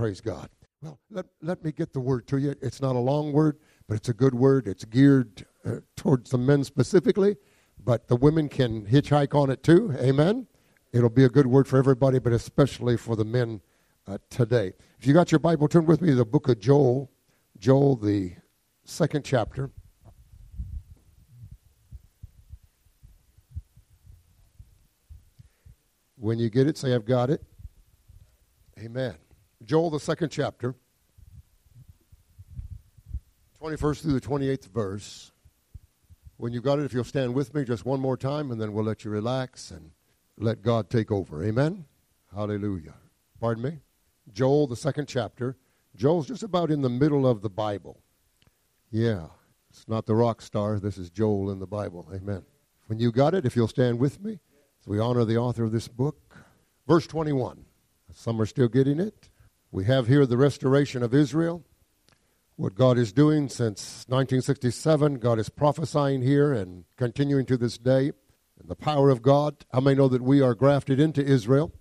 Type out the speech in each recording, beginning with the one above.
Praise God. Well, let me get the word to you. It's not a long word, but it's a good word. It's geared towards the men specifically, but the women can hitchhike on it too. Amen. It'll be a good word for everybody, but especially for the men today. If you got your Bible, turn with me to the book of Joel. Joel, the 2nd chapter. When you get it, say, I've got it. Amen. Joel, the 2nd chapter, 21st through the 28th verse. When you got it, if you'll stand with me just one more time, and then we'll let you relax and let God take over. Amen? Hallelujah. Pardon me? Joel, the 2nd chapter. Joel's just about in the middle of the Bible. Yeah. It's not the rock star. This is Joel in the Bible. Amen. When you got it, if you'll stand with me, as we honor the author of this book. Verse 21. Some are still getting it. We have here the restoration of Israel. What God is doing since 1967, God is prophesying here and continuing to this day. And the power of God. How many know that we are grafted into Israel?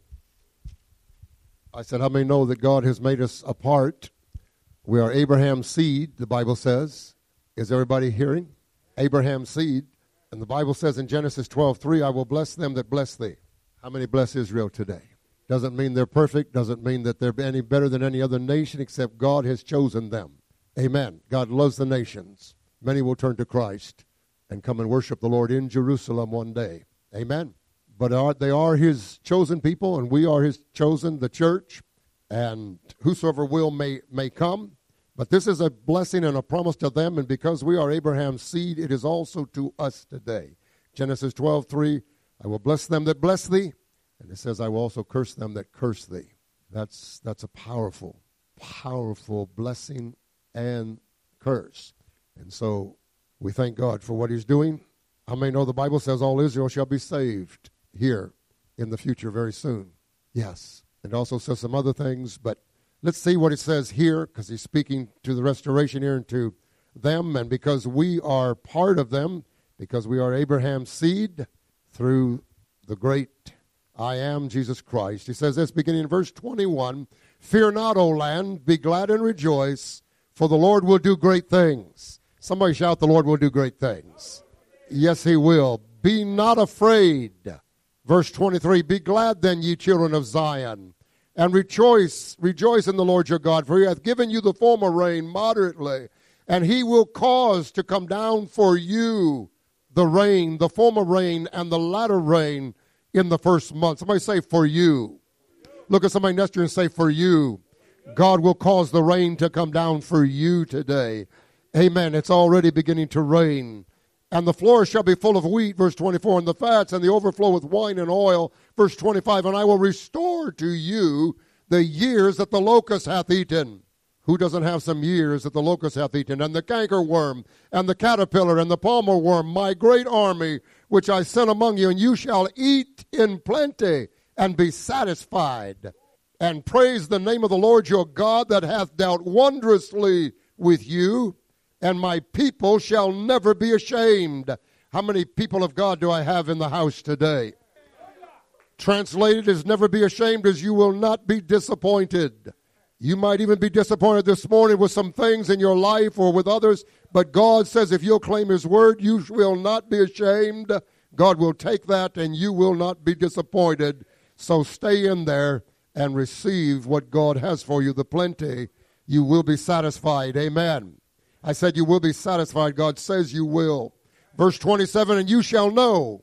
I said, how many know that God has made us a part? We are Abraham's seed, the Bible says. Is everybody hearing? Abraham's seed. And the Bible says in Genesis 12:3, I will bless them that bless thee. How many bless Israel today? Doesn't mean they're perfect. Doesn't mean that they're any better than any other nation, except God has chosen them. Amen. God loves the nations. Many will turn to Christ and come and worship the Lord in Jerusalem one day. Amen. But they are his chosen people, and we are his chosen, the church, and whosoever will may come. But this is a blessing and a promise to them, and because we are Abraham's seed, it is also to us today. Genesis 12:3, I will bless them that bless thee, and it says, I will also curse them that curse thee. That's a powerful, powerful blessing and curse. And so we thank God for what he's doing. How many know the Bible says all Israel shall be saved here in the future very soon? Yes. It also says some other things, but let's see what it says here, because he's speaking to the restoration here and to them, and because we are part of them, because we are Abraham's seed through the great I am, Jesus Christ. He says this, beginning in verse 21, Fear not, O land, be glad and rejoice, for the Lord will do great things. Somebody shout, the Lord will do great things. Yes, he will. Be not afraid. Verse 23, Be glad then, ye children of Zion, and rejoice in the Lord your God, for he hath given you the former rain moderately, and he will cause to come down for you the rain, the former rain, and the latter rain in the first month. Somebody say, for you. Look at somebody next to you and say, for you. God will cause the rain to come down for you today. Amen. It's already beginning to rain. And the floor shall be full of wheat, verse 24, and the fats and the overflow with wine and oil, verse 25, and I will restore to you the years that the locust hath eaten. Who doesn't have some years that the locust hath eaten? And the cankerworm, and the caterpillar, and the palmer worm, my great army, which I sent among you, and you shall eat in plenty, and be satisfied, and praise the name of the Lord your God, that hath dealt wondrously with you, and my people shall never be ashamed. How many people of God do I have in the house today? Translated as never be ashamed, as you will not be disappointed. You might even be disappointed this morning with some things in your life or with others, but God says if you'll claim his word, you will not be ashamed. God will take that and you will not be disappointed. So stay in there and receive what God has for you, the plenty. You will be satisfied. Amen. I said you will be satisfied. God says you will. Verse 27, and you shall know,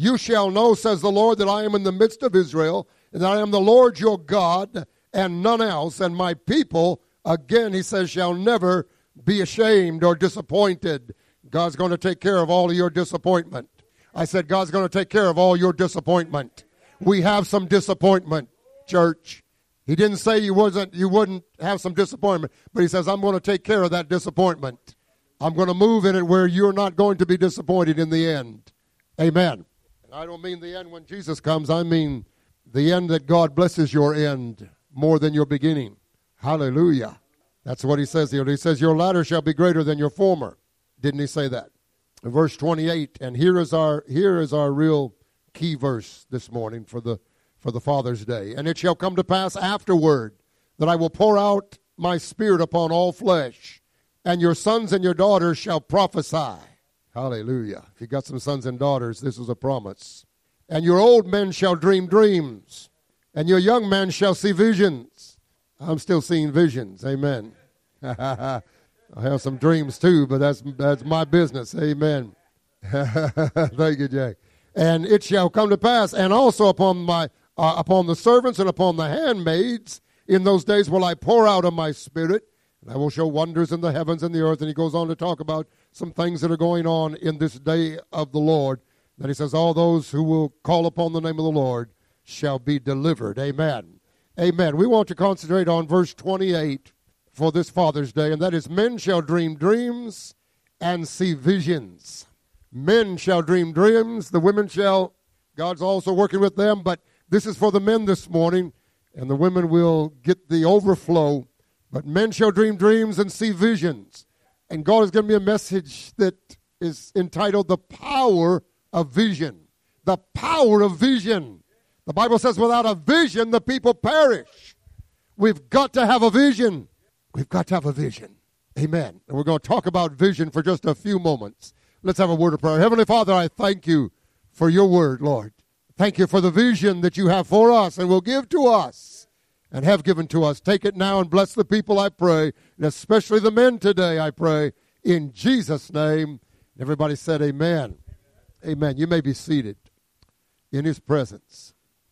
says the Lord, that I am in the midst of Israel, and that I am the Lord your God, and none else, and my people, again, he says, shall never be ashamed or disappointed. God's going to take care of all of your disappointment. I said, God's going to take care of all your disappointment. We have some disappointment, church. He didn't say you wouldn't have some disappointment, but he says, I'm going to take care of that disappointment. I'm going to move in it where you're not going to be disappointed in the end. Amen. And I don't mean the end when Jesus comes. I mean the end that God blesses your end more than your beginning. Hallelujah. That's what he says here. He says, your latter shall be greater than your former. Didn't he say that? In verse 28, and here is our real key verse this morning for the Father's Day. And it shall come to pass afterward that I will pour out my Spirit upon all flesh, and your sons and your daughters shall prophesy. Hallelujah. If you got some sons and daughters, this is a promise. And your old men shall dream dreams, and your young men shall see visions. I'm still seeing visions. Amen. I have some dreams too, but that's my business. Amen. Thank you, Jay. And it shall come to pass, and also upon the servants and upon the handmaids, in those days will I pour out of my Spirit, and I will show wonders in the heavens and the earth. And he goes on to talk about some things that are going on in this day of the Lord. Then he says, all those who will call upon the name of the Lord shall be delivered. Amen. Amen. We want to concentrate on verse 28 for this Father's Day, and that is, men shall dream dreams and see visions. Men shall dream dreams. The women shall. God's also working with them, but this is for the men this morning, and the women will get the overflow. But men shall dream dreams and see visions. And God has given me a message that is entitled The Power of Vision. The power of vision. The Bible says without a vision, the people perish. We've got to have a vision. We've got to have a vision. Amen. And we're going to talk about vision for just a few moments. Let's have a word of prayer. Heavenly Father, I thank you for your word, Lord. Thank you for the vision that you have for us and will give to us and have given to us. Take it now and bless the people, I pray, and especially the men today, I pray, in Jesus' name. Everybody said amen. Amen. You may be seated in his presence.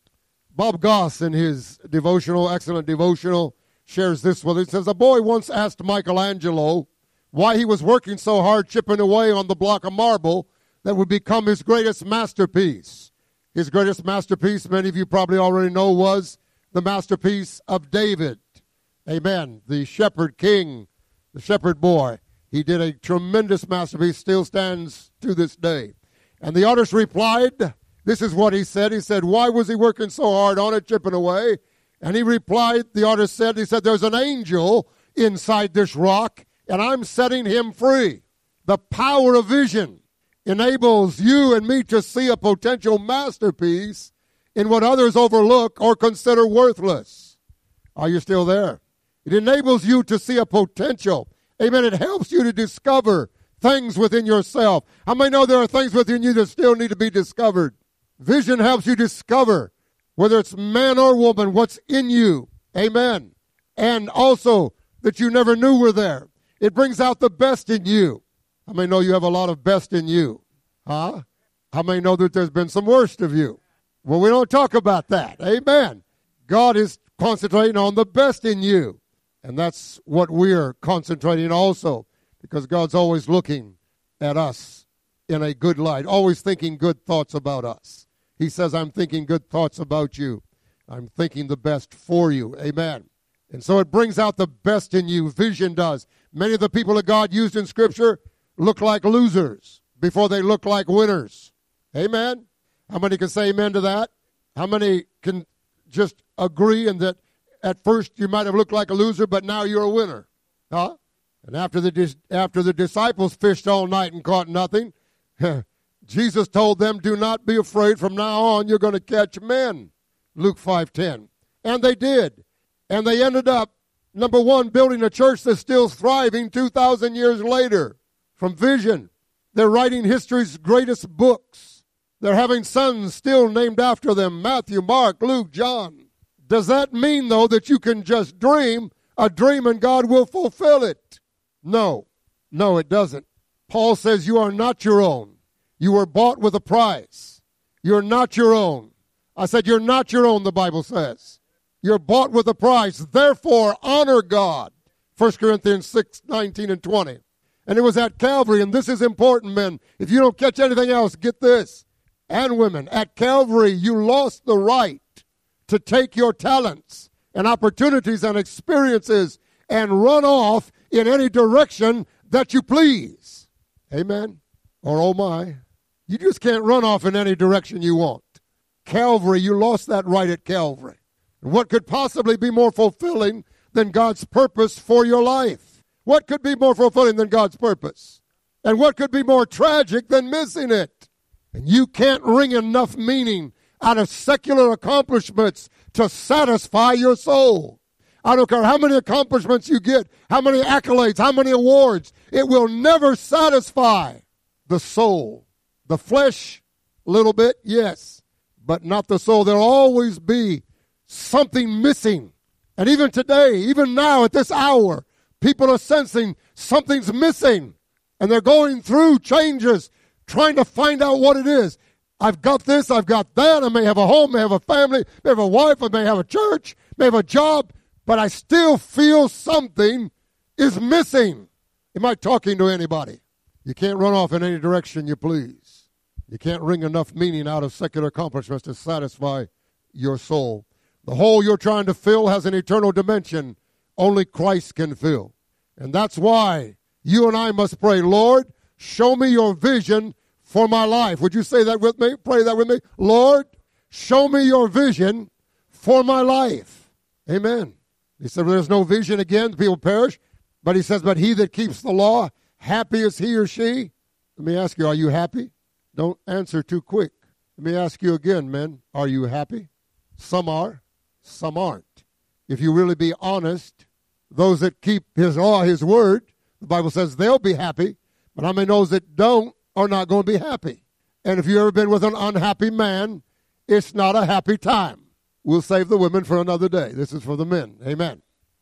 Bob Goss, in his devotional, excellent devotional, shares this with us. He says, a boy once asked Michelangelo why he was working so hard chipping away on the block of marble that would become his greatest masterpiece. His greatest masterpiece, many of you probably already know, was the masterpiece of David. Amen. The shepherd king, the shepherd boy. He did a tremendous masterpiece, still stands to this day. And the artist replied, this is what he said. He said, why was he working so hard on it, chipping away? And he replied, the artist said, there's an angel inside this rock, and I'm setting him free. The power of vision enables you and me to see a potential masterpiece in what others overlook or consider worthless. Are you still there? It enables you to see a potential. Amen. It helps you to discover things within yourself. How many know there are things within you that still need to be discovered? Vision helps you discover, whether it's man or woman, what's in you. Amen. And also that you never knew were there. It brings out the best in you. How many know you have a lot of best in you? Huh? How many know that there's been some worst of you? Well, we don't talk about that. Amen. God is concentrating on the best in you. And that's what we're concentrating also, because God's always looking at us in a good light, always thinking good thoughts about us. He says, I'm thinking good thoughts about you. I'm thinking the best for you. Amen. And so it brings out the best in you. Vision does. Many of the people that God used in Scripture look like losers before they look like winners. Amen. How many can say amen to that? How many can just agree in that at first you might have looked like a loser, but now you're a winner? Huh? And after the disciples fished all night and caught nothing, Jesus told them, do not be afraid. From now on, you're going to catch men. Luke 5:10. And they did. And they ended up, number one, building a church that's still thriving 2,000 years later from vision. They're writing history's greatest books. They're having sons still named after them, Matthew, Mark, Luke, John. Does that mean, though, that you can just dream a dream and God will fulfill it? No. No, it doesn't. Paul says you are not your own. You were bought with a price. You're not your own. I said you're not your own, the Bible says. You're bought with a price. Therefore, honor God. 1 Corinthians 6:19 and 20. And it was at Calvary, and this is important, men. If you don't catch anything else, get this. And women, at Calvary, you lost the right to take your talents and opportunities and experiences and run off in any direction that you please. Amen? Or oh my. You just can't run off in any direction you want. Calvary, you lost that right at Calvary. And what could possibly be more fulfilling than God's purpose for your life? What could be more fulfilling than God's purpose? And what could be more tragic than missing it? And you can't wring enough meaning out of secular accomplishments to satisfy your soul. I don't care how many accomplishments you get, how many accolades, how many awards. It will never satisfy the soul. The flesh, a little bit, yes, but not the soul. There'll always be something missing. And even today, even now at this hour, people are sensing something's missing. And they're going through changes, trying to find out what it is. I've got this, I've got that. I may have a home, may have a family, may have a wife, I may have a church, may have a job, but I still feel something is missing. Am I talking to anybody? You can't run off in any direction you please. You can't wring enough meaning out of secular accomplishments to satisfy your soul. The hole you're trying to fill has an eternal dimension only Christ can fill. And that's why you and I must pray, Lord, show me your vision for my life. Would you say that with me? Pray that with me. Lord, show me your vision for my life. Amen. He said, there's no vision again, the people perish. But he says, but he that keeps the law, happy is he or she. Let me ask you, are you happy? Don't answer too quick. Let me ask you again, men, are you happy? Some are, some aren't. If you really be honest, those that keep his law, his word, the Bible says they'll be happy. But how many knows that don't are not going to be happy? And if you've ever been with an unhappy man, it's not a happy time. We'll save the women for another day. This is for the men. Amen.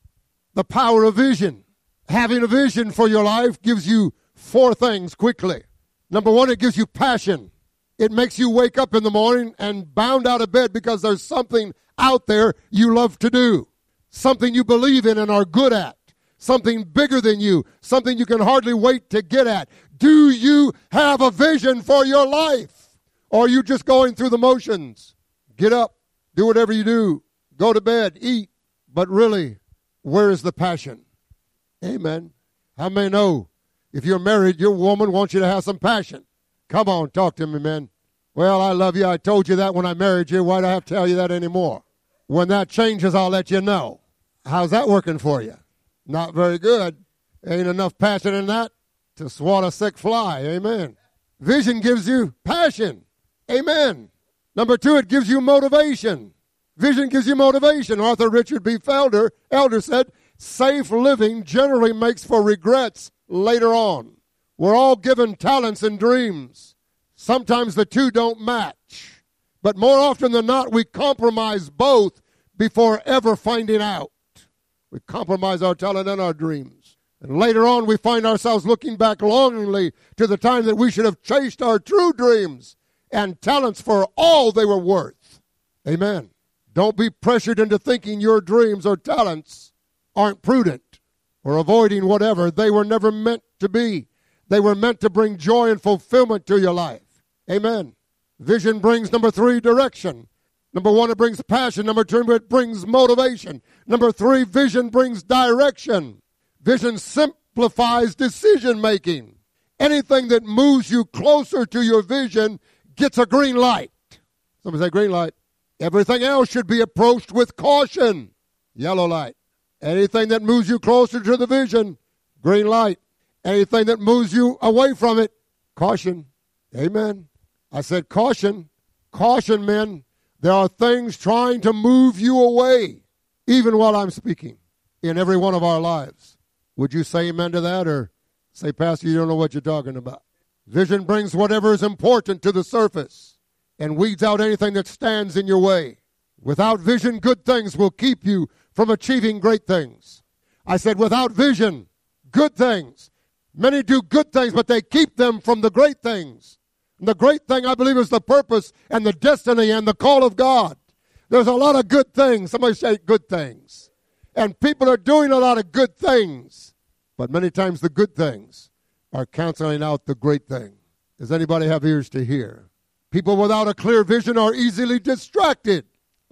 The power of vision. Having a vision for your life gives you 4 things quickly. Number 1, it gives you passion. It makes you wake up in the morning and bound out of bed because there's something out there you love to do. Something you believe in and are good at. Something bigger than you. Something you can hardly wait to get at. Do you have a vision for your life? Or are you just going through the motions? Get up. Do whatever you do. Go to bed. Eat. But really, where is the passion? Amen. How many know if you're married, your woman wants you to have some passion? Come on, talk to me, man. Well, I love you. I told you that when I married you. Why do I have to tell you that anymore? When that changes, I'll let you know. How's that working for you? Not very good. Ain't enough passion in that to swat a sick fly. Amen. Vision gives you passion. Amen. Number 2, it gives you motivation. Vision gives you motivation. Author Richard B. Elder said, safe living generally makes for regrets later on. We're all given talents and dreams. Sometimes the two don't match. But more often than not, we compromise both before ever finding out. We compromise our talent and our dreams. And later on, we find ourselves looking back longingly to the time that we should have chased our true dreams and talents for all they were worth. Amen. Don't be pressured into thinking your dreams or talents aren't prudent or avoiding whatever. They were never meant to be. They were meant to bring joy and fulfillment to your life. Amen. Vision brings, number 3, direction. Number 1, it brings passion. Number 2, it brings motivation. Number 3, vision brings direction. Vision simplifies decision making. Anything that moves you closer to your vision gets a green light. Somebody say green light. Everything else should be approached with caution. Yellow light. Anything that moves you closer to the vision, green light. Anything that moves you away from it, caution. Amen. I said caution. Caution, men. There are things trying to move you away, even while I'm speaking, in every one of our lives. Would you say amen to that, or say, Pastor, you don't know what you're talking about? Vision brings whatever is important to the surface and weeds out anything that stands in your way. Without vision, good things will keep you from achieving great things. I said, without vision, good things. Many do good things, but they keep them from the great things. And the great thing, I believe, is the purpose and the destiny and the call of God. There's a lot of good things. Somebody say good things. And people are doing a lot of good things. But many times the good things are canceling out the great thing. Does anybody have ears to hear? People without a clear vision are easily distracted.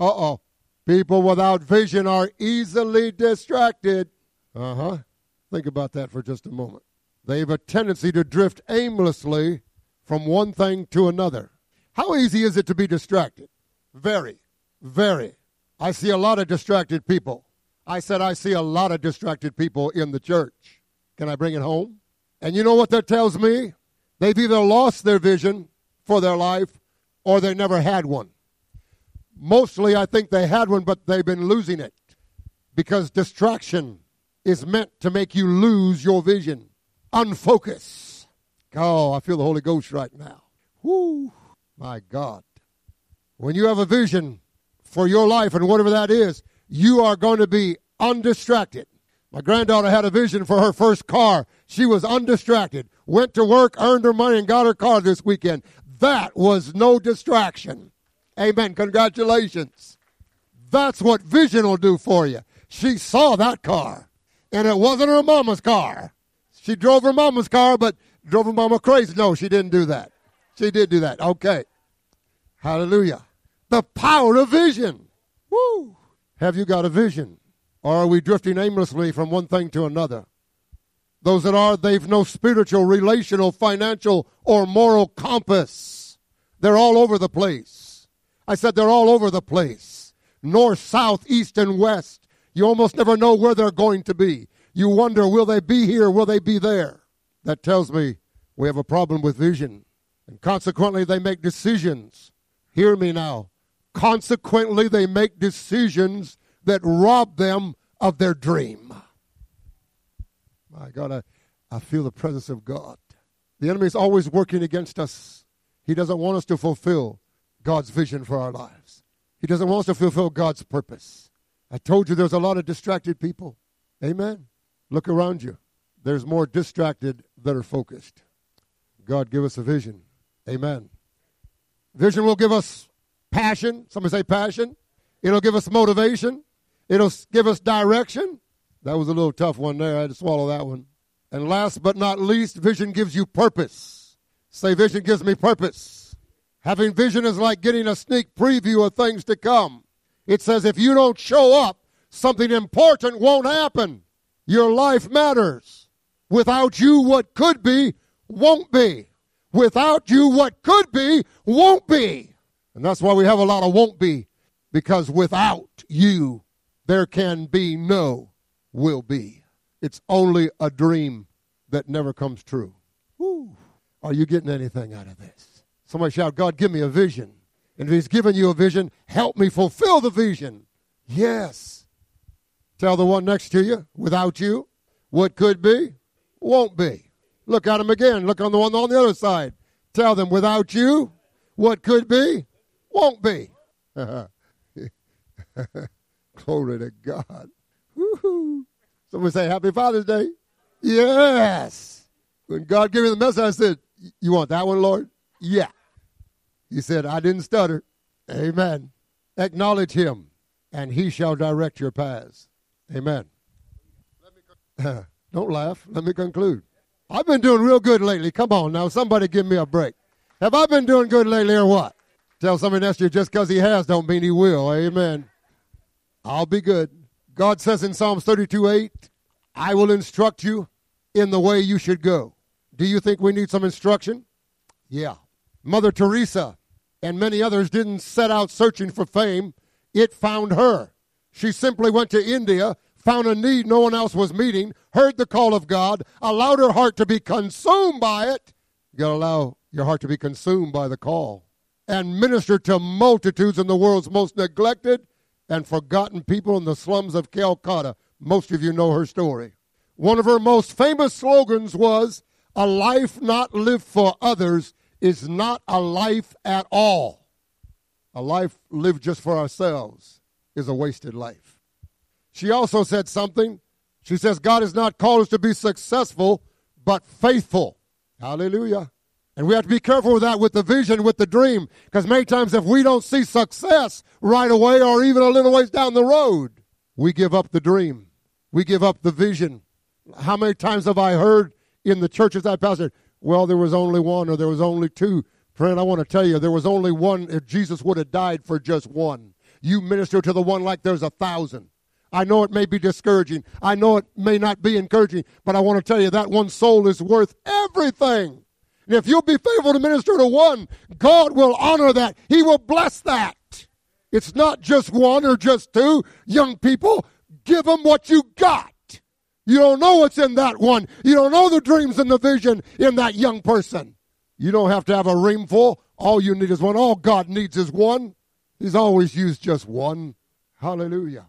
People without vision are easily distracted. Think about that for just a moment. They have a tendency to drift aimlessly from one thing to another. How easy is it to be distracted? Very, very. I see a lot of distracted people. I said I see a lot of distracted people in the church. Can I bring it home? And you know what that tells me? They've either lost their vision for their life or they never had one. Mostly I think they had one, but they've been losing it. Because distraction is meant to make you lose your vision. Unfocus. Oh, I feel the Holy Ghost right now. Whoo, my God. When you have a vision for your life and whatever that is, you are going to be undistracted. My granddaughter had a vision for her first car. She was undistracted. Went to work, earned her money, and got her car this weekend. That was no distraction. Amen. Congratulations. That's what vision will do for you. She saw that car, and it wasn't her mama's car. She drove her mama's car, but drove her mama crazy. No, she didn't do that. She did do that. Okay. Hallelujah. The power of vision. Woo. Have you got a vision? Or are we drifting aimlessly from one thing to another? Those that are, they've no spiritual, relational, financial, or moral compass. They're all over the place. I said they're all over the place. North, south, east, and west. You almost never know where they're going to be. You wonder, will they be here? Will they be there? That tells me we have a problem with vision. And consequently, they make decisions. Hear me now. Consequently, they make decisions that rob them of their dream. My God, I feel the presence of God. The enemy is always working against us. He doesn't want us to fulfill God's vision for our lives. He doesn't want us to fulfill God's purpose. I told you there's a lot of distracted people. Amen. Look around you. There's more distracted than are focused. God, give us a vision. Amen. Vision will give us passion. Somebody say passion. It'll give us motivation. It'll give us direction. That was a little tough one there. I had to swallow that one. And last but not least, vision gives you purpose. Say, vision gives me purpose. Having vision is like getting a sneak preview of things to come. It says if you don't show up, something important won't happen. Your life matters. Without you, what could be, won't be. Without you, what could be, won't be. And that's why we have a lot of won't be. Because without you, there can be no will be. It's only a dream that never comes true. Woo. Are you getting anything out of this? Somebody shout, God, give me a vision. And if he's given you a vision, help me fulfill the vision. Yes. Tell the one next to you, without you, what could be, won't be. Look at them again. Look on the one on the other side. Tell them, without you, what could be, won't be. Glory to God. Woo-hoo. Somebody say, Happy Father's Day. Yes. When God gave me the message, I said, you want that one, Lord? Yeah. He said, I didn't stutter. Amen. Acknowledge him, and he shall direct your paths. Amen. Don't laugh. Let me conclude. I've been doing real good lately. Come on now. Somebody give me a break. Have I been doing good lately or what? Tell somebody next to you, just because he has don't mean he will. Amen. I'll be good. God says in Psalms 32:8, I will instruct you in the way you should go. Do you think we need some instruction? Yeah. Mother Teresa and many others didn't set out searching for fame. It found her. She simply went to India, found a need no one else was meeting, heard the call of God, allowed her heart to be consumed by it. You got to allow your heart to be consumed by the call. And ministered to multitudes in the world's most neglected and forgotten people in the slums of Calcutta. Most of you know her story. One of her most famous slogans was, a life not lived for others is not a life at all. A life lived just for ourselves is a wasted life. She also said something. She says, God has not called us to be successful, but faithful. Hallelujah. And we have to be careful with that, with the vision, with the dream. Because many times if we don't see success right away or even a little ways down the road, we give up the dream. We give up the vision. How many times have I heard in the churches I pastored, well, there was only one or there was only two. Friend, I want to tell you, there was only one if Jesus would have died for just one. You minister to the one like there's 1,000. I know it may be discouraging. I know it may not be encouraging, but I want to tell you that one soul is worth everything. And if you'll be faithful to minister to one, God will honor that. He will bless that. It's not just one or just two. Young people, give them what you got. You don't know what's in that one. You don't know the dreams and the vision in that young person. You don't have to have a room full. All you need is one. All God needs is one. He's always used just one. Hallelujah.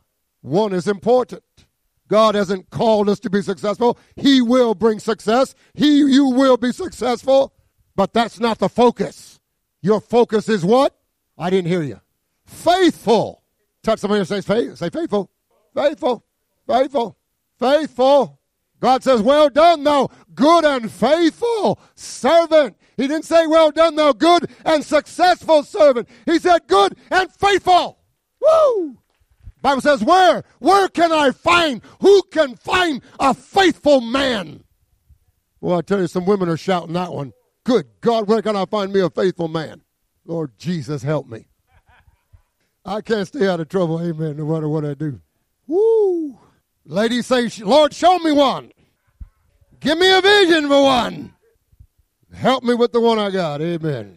One is important. God hasn't called us to be successful. He will bring success. You will be successful. But that's not the focus. Your focus is what? I didn't hear you. Faithful. Touch somebody and say faithful. Faithful. Faithful. Faithful. God says, well done, thou good and faithful servant. He didn't say, well done, thou good and successful servant. He said, good and faithful. Woo! Bible says, where can I find, who can find a faithful man? Well, I tell you, some women are shouting that one. Good God, where can I find me a faithful man? Lord Jesus, help me. I can't stay out of trouble, amen, no matter what I do. Woo! Ladies say, Lord, show me one. Give me a vision for one. Help me with the one I got, amen.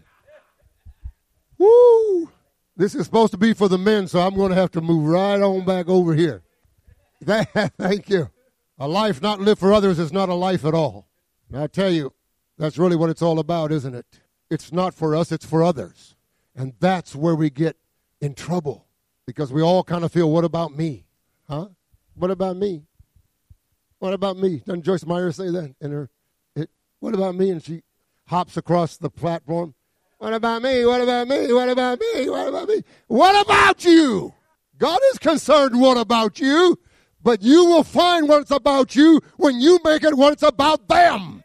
Woo! This is supposed to be for the men, so I'm going to have to move right on back over here. Thank you. A life not lived for others is not a life at all. And I tell you, that's really what it's all about, isn't it? It's not for us, it's for others. And that's where we get in trouble. Because we all kind of feel, what about me? Huh? What about me? What about me? Doesn't Joyce Meyer say that in her? What about me? And she hops across the platform. What about me? What about me? What about me? What about me? What about you? God is concerned what about you, but you will find what it's about you when you make it what it's about them.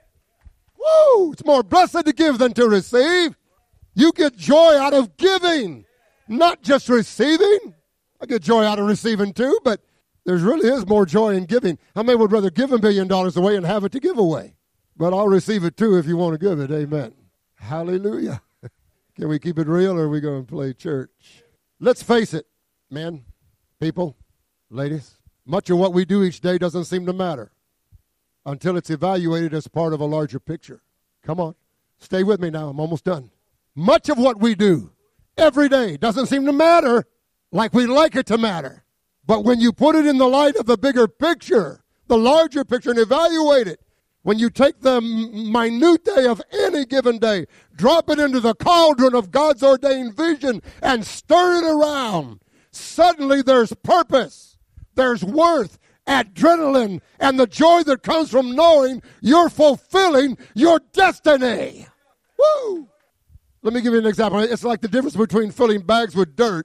Woo! It's more blessed to give than to receive. You get joy out of giving, not just receiving. I get joy out of receiving too, but there really is more joy in giving. How many would rather give $1 million away and have it to give away? But I'll receive it too if you want to give it. Amen. Hallelujah. Can we keep it real or are we going to play church? Let's face it, men, people, ladies. Much of what we do each day doesn't seem to matter until it's evaluated as part of a larger picture. Come on. Stay with me now. I'm almost done. Much of what we do every day doesn't seem to matter like we'd like it to matter. But when you put it in the light of the bigger picture, the larger picture, and evaluate it, when you take the minutiae of any given day, drop it into the cauldron of God's ordained vision and stir it around, suddenly there's purpose, there's worth, adrenaline, and the joy that comes from knowing you're fulfilling your destiny. Woo! Let me give you an example. It's like the difference between filling bags with dirt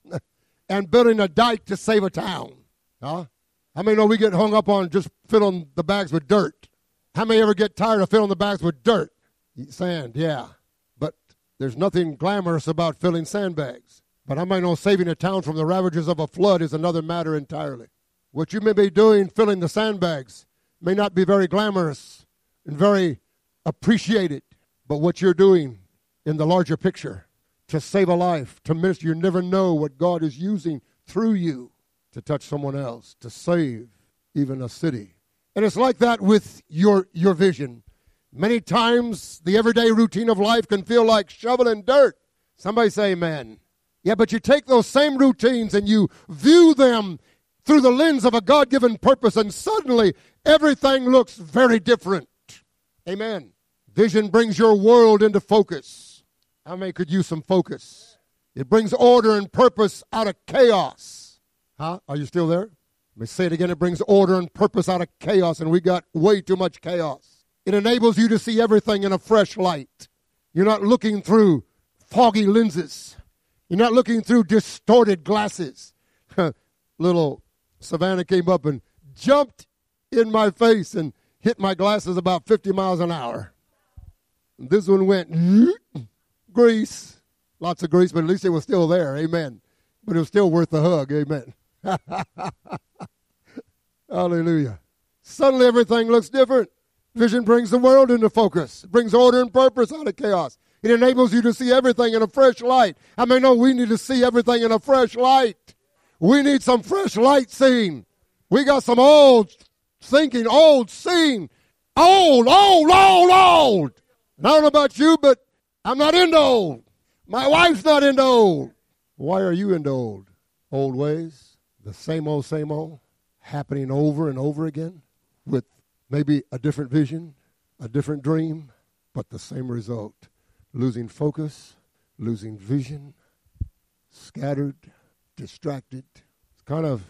and building a dike to save a town. Huh? How many know we get hung up on just filling the bags with dirt? How many ever get tired of filling the bags with dirt? Sand, yeah. But there's nothing glamorous about filling sandbags. But how many know saving a town from the ravages of a flood is another matter entirely? What you may be doing filling the sandbags may not be very glamorous and very appreciated. But what you're doing in the larger picture to save a life, to minister, you never know what God is using through you to touch someone else, to save even a city. And it's like that with your vision. Many times the everyday routine of life can feel like shoveling dirt. Somebody say amen. Yeah, but you take those same routines and you view them through the lens of a God-given purpose, and suddenly everything looks very different. Amen. Vision brings your world into focus. How many could use some focus? It brings order and purpose out of chaos. Huh? Are you still there? Let me say it again. It brings order and purpose out of chaos, and we got way too much chaos. It enables you to see everything in a fresh light. You're not looking through foggy lenses. You're not looking through distorted glasses. Little Savannah came up and jumped in my face and hit my glasses about 50 miles an hour. And this one went, grease. Lots of grease, but at least it was still there. Amen. But it was still worth the hug. Amen. Hallelujah. Suddenly everything looks different. Vision brings the world into focus. It brings order and purpose out of chaos. It enables you to see everything in a fresh light. I mean, no, we need to see everything in a fresh light. We need some fresh light seeing. We got some old thinking, old seeing. Old. And I don't know about you, but I'm not into old. My wife's not into old. Why are you into old? Old ways, the same old, happening over and over again with maybe a different vision, a different dream, but the same result. Losing focus, losing vision, scattered, distracted. It's kind of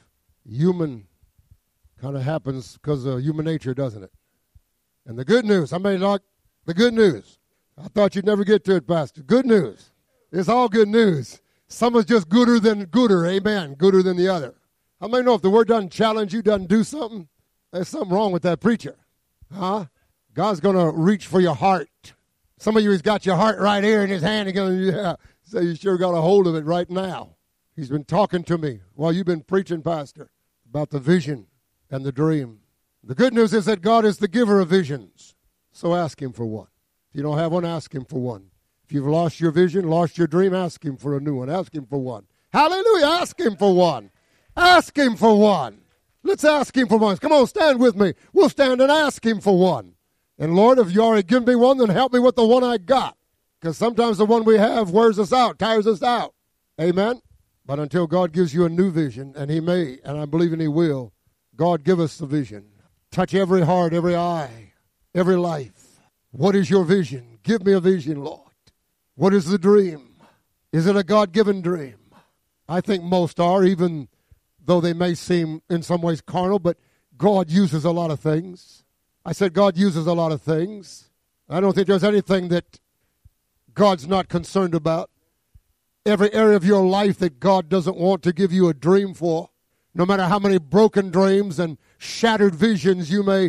Human kind of happens because of human nature, doesn't it? And the good news, I mean, like the good news. I thought you'd never get to it, Pastor. Good news. It's all good news. Some is just gooder than gooder, amen, gooder than the other. How many know if the word doesn't challenge you, doesn't do something, there's something wrong with that preacher? Huh? God's going to reach for your heart. Some of you, he's got your heart right here in his hand. He's going to, yeah, say you sure got a hold of it right now. He's been talking to me while you've been preaching, Pastor, about the vision and the dream. The good news is that God is the giver of visions. So ask him for one. If you don't have one, ask him for one. If you've lost your vision, lost your dream, ask him for a new one. Ask him for one. Hallelujah. Ask him for one. Ask him for one. Let's ask him for one. Come on, stand with me. We'll stand and ask him for one. And Lord, if you already given me one, then help me with the one I got. Because sometimes the one we have wears us out, tires us out. Amen? But until God gives you a new vision, and he may, and I'm believing he will, God give us the vision. Touch every heart, every eye, every life. What is your vision? Give me a vision, Lord. What is the dream? Is it a God-given dream? I think most are, even though they may seem in some ways carnal, but God uses a lot of things. I said God uses a lot of things. I don't think there's anything that God's not concerned about. Every area of your life that God doesn't want to give you a dream for, no matter how many broken dreams and shattered visions you may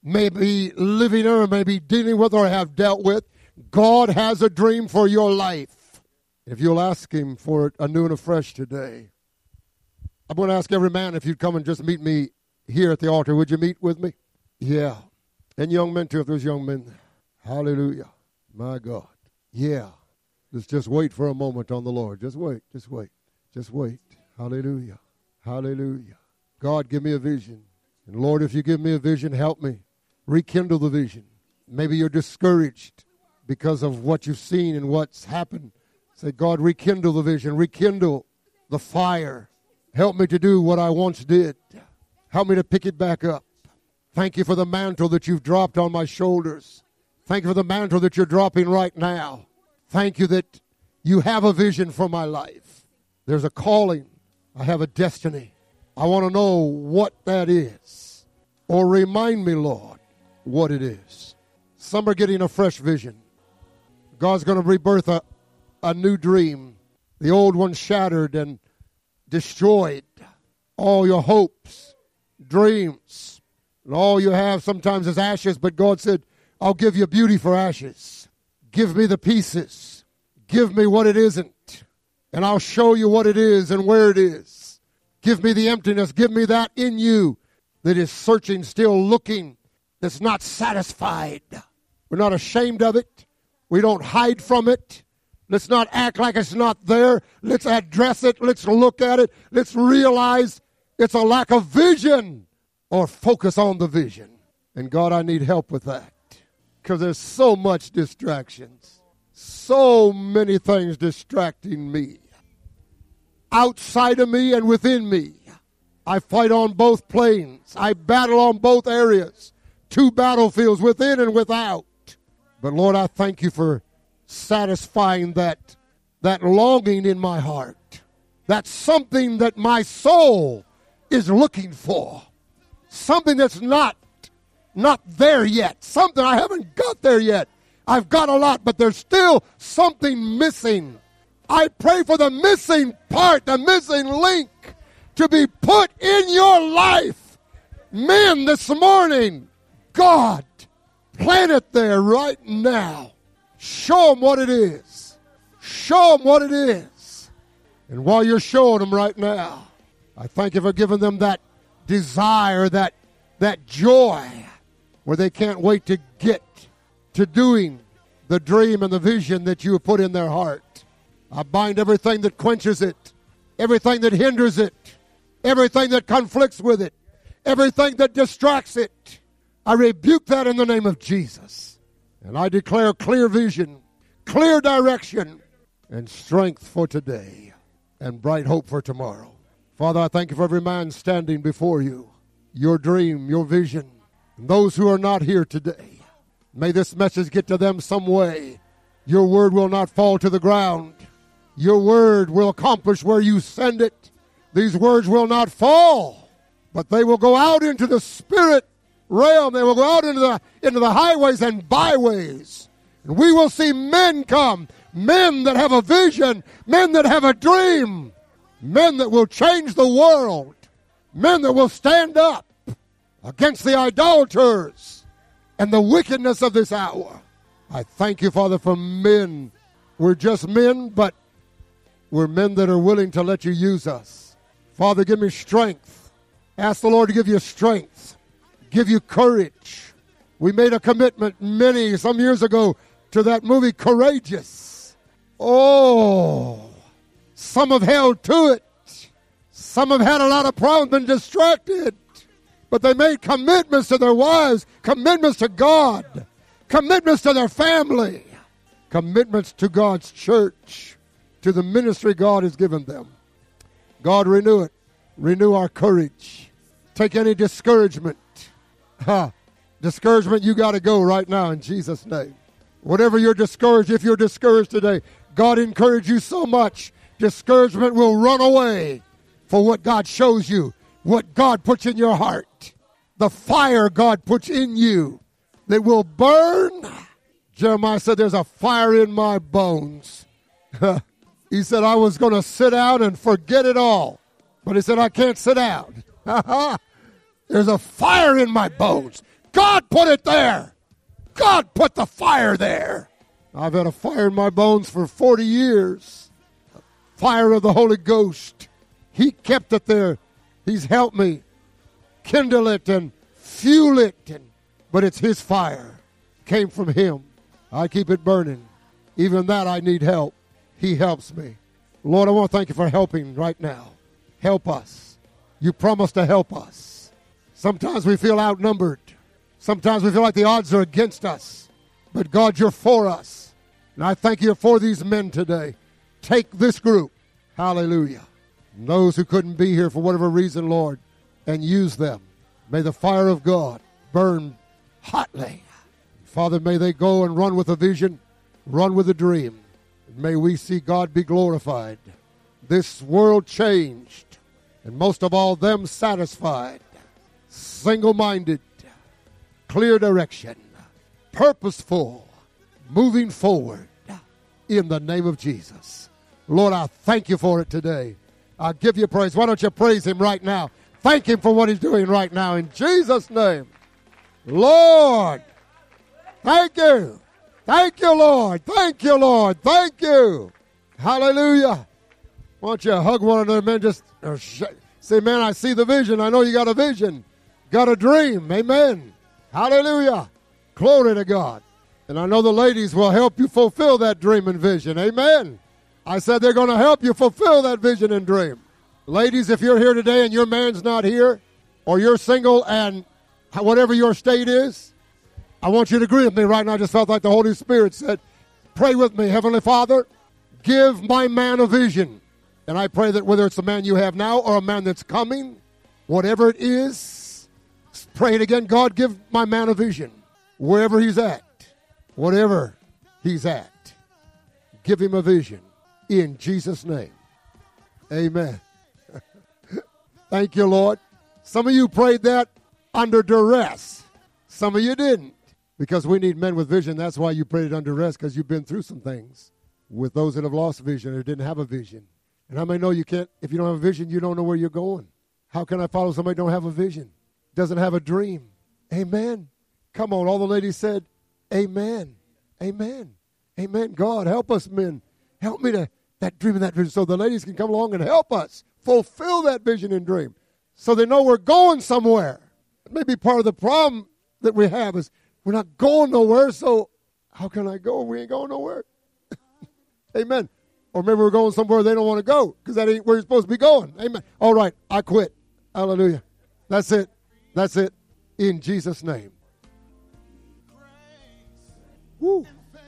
be living or may be dealing with or have dealt with, God has a dream for your life. If you'll ask him for it anew and afresh today. I'm going to ask every man if you'd come and just meet me here at the altar. Would you meet with me? Yeah. And young men too, if there's young men. Hallelujah. My God. Yeah. Let's just wait for a moment on the Lord. Just wait. Just wait. Just wait. Hallelujah. Hallelujah. God, give me a vision. And Lord, if you give me a vision, help me. Rekindle the vision. Maybe you're discouraged because of what you've seen and what's happened. Say, God, rekindle the vision. Rekindle the fire. Help me to do what I once did. Help me to pick it back up. Thank you for the mantle that you've dropped on my shoulders. Thank you for the mantle that you're dropping right now. Thank you that you have a vision for my life. There's a calling. I have a destiny. I want to know what that is. Or remind me, Lord, what it is. Some are getting a fresh vision. God's going to rebirth a new dream. The old one shattered and destroyed. All your hopes, dreams, and all you have sometimes is ashes, but God said, I'll give you beauty for ashes. Give me the pieces. Give me what it isn't, and I'll show you what it is and where it is. Give me the emptiness. Give me that in you that is searching, still looking, that's not satisfied. We're not ashamed of it. We don't hide from it. Let's not act like it's not there. Let's address it. Let's look at it. Let's realize it's a lack of vision, or focus on the vision. And God, I need help with that, because there's so much distractions. So many things distracting me. Outside of me and within me. I fight on both planes. I battle on both areas. Two battlefields, within and without. But Lord, I thank you for satisfying that longing in my heart. That's something that my soul is looking for. Something that's not there yet. Something I haven't got there yet. I've got a lot, but there's still something missing. I pray for the missing part, the missing link to be put in your life. Men, this morning, God, plant it there right now. Show them what it is. Show them what it is. And while you're showing them right now, I thank you for giving them that desire, that joy, where they can't wait to get to doing the dream and the vision that you have put in their heart. I bind everything that quenches it, everything that hinders it, everything that conflicts with it, everything that distracts it. I rebuke that in the name of Jesus. And I declare clear vision, clear direction, and strength for today, and bright hope for tomorrow. Father, I thank you for every man standing before you, your dream, your vision, and those who are not here today. May this message get to them some way. Your word will not fall to the ground. Your word will accomplish where you send it. These words will not fall but they will go out into the spirit realm. They will go out into the highways and byways. And we will see men come, men that have a vision, men that have a dream, men that will change the world, men that will stand up against the idolaters and the wickedness of this hour. I thank you, Father, for men. We're just men, but we're men that are willing to let you use us. Father, give me strength. Ask the Lord to give you strength, give you courage. We made a commitment some years ago to that movie, Courageous. Oh, some have held to it. Some have had a lot of problems, been distracted. But they made commitments to their wives, commitments to God, commitments to their family, commitments to God's church, to the ministry God has given them. God, renew it. Renew our courage. Take any discouragement. Discouragement, you got to go right now in Jesus' name. Whatever you're discouraged, if you're discouraged today, God encouraged you so much, discouragement will run away for what God shows you, what God puts in your heart, the fire God puts in you that will burn. Jeremiah said, there's a fire in my bones. He said, I was going to sit down and forget it all. But he said, I can't sit down. There's a fire in my bones. God put it there. God put the fire there. I've had a fire in my bones for 40 years. Fire of the Holy Ghost. He kept it there. He's helped me kindle it and fuel it. But it's his fire. Came from him. I keep it burning. Even that I need help. He helps me. Lord, I want to thank you for helping right now. Help us. You promised to help us. Sometimes we feel outnumbered. Sometimes we feel like the odds are against us. But God, you're for us. And I thank you for these men today. Take this group. Hallelujah. And those who couldn't be here for whatever reason, Lord, and use them. May the fire of God burn hotly. Father, may they go and run with a vision, run with a dream. And may we see God be glorified. This world changed, and most of all, them satisfied, single-minded, clear direction, purposeful, moving forward in the name of Jesus. Lord, I thank you for it today. I give you praise. Why don't you praise him right now? Thank him for what he's doing right now in Jesus' name. Lord, thank you. Thank you, Lord. Thank you, Lord. Thank you. Hallelujah. Why don't you hug one another, man? Just say, man, I see the vision. I know you got a vision. Got a dream. Amen. Hallelujah. Glory to God. And I know the ladies will help you fulfill that dream and vision. Amen. I said they're going to help you fulfill that vision and dream. Ladies, if you're here today and your man's not here, or you're single and whatever your state is, I want you to agree with me right now. I just felt like the Holy Spirit said, pray with me. Heavenly Father, give my man a vision. And I pray that whether it's the man you have now or a man that's coming, whatever it is, pray it again. God, give my man a vision. Wherever he's at, whatever he's at, give him a vision. In Jesus' name. Amen. Thank you, Lord. Some of you prayed that under duress. Some of you didn't. Because we need men with vision. That's why you prayed it under duress, because you've been through some things with those that have lost vision or didn't have a vision. And how many know you can't, if you don't have a vision, you don't know where you're going. How can I follow somebody who don't have a vision, doesn't have a dream? Amen. Come on, all the ladies said, amen, amen, amen. God, help us, men. Help me to that dream and that vision so the ladies can come along and help us fulfill that vision and dream so they know we're going somewhere. Maybe part of the problem that we have is we're not going nowhere, so how can I go? We ain't going nowhere. Amen. Or maybe we're going somewhere they don't want to go because that ain't where you're supposed to be going. Amen. All right, I quit. Hallelujah. That's it. That's it. In Jesus' name. Woo.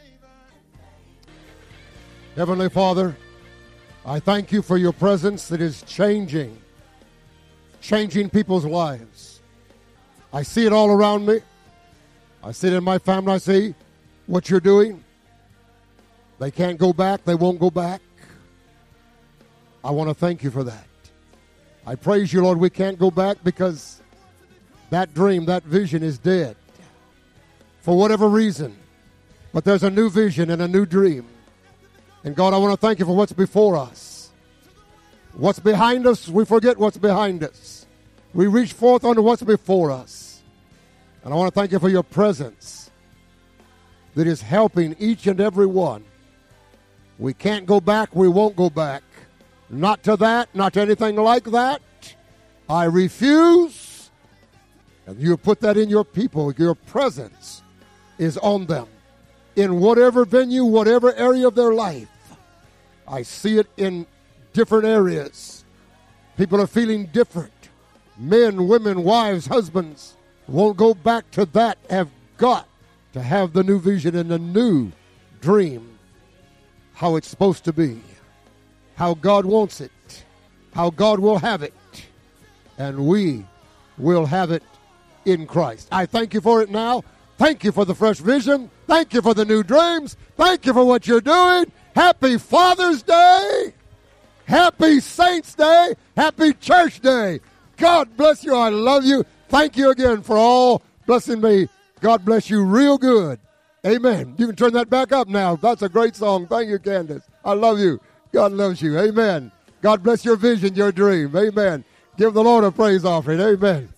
Heavenly Father, I thank you for your presence that is changing people's lives. I see it all around me. I see it in my family. I see what you're doing. They can't go back. They won't go back. I want to thank you for that. I praise you, Lord, we can't go back because that dream, that vision is dead for whatever reason. But there's a new vision and a new dream. And God, I want to thank you for what's before us. What's behind us, we forget what's behind us. We reach forth unto what's before us. And I want to thank you for your presence that is helping each and every one. We can't go back, we won't go back. Not to that, not to anything like that. I refuse. And you put that in your people. Your presence is on them. In whatever venue, whatever area of their life. I see it in different areas. People are feeling different. Men, women, wives, husbands won't go back to that. Have got to have the new vision and the new dream. How it's supposed to be. How God wants it. How God will have it. And we will have it in Christ. I thank you for it now. Thank you for the fresh vision. Thank you for the new dreams. Thank you for what you're doing. Happy Father's Day. Happy Saints Day. Happy Church Day. God bless you. I love you. Thank you again for all blessing me. God bless you real good. Amen. You can turn that back up now. That's a great song. Thank you, Candace. I love you. God loves you. Amen. God bless your vision, your dream. Amen. Give the Lord a praise offering. Amen.